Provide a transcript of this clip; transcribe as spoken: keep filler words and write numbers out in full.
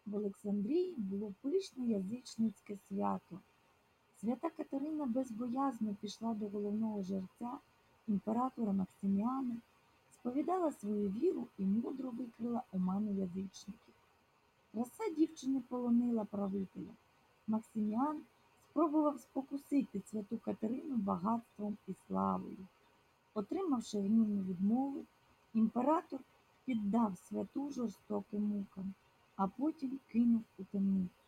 В Олександрії було пишне язичницьке свято. Свята Катерина безбоязно пішла до головного жерця імператора Максиміана, сповідала свою віру і мудро викрила оману язичників. Краса дівчини полонила правителя. Максиміан спробував спокусити святу Катерину багатством і славою. Отримавши гнівну відмову, імператор піддав святу жорстоким мукам, а потім кинув у темницю.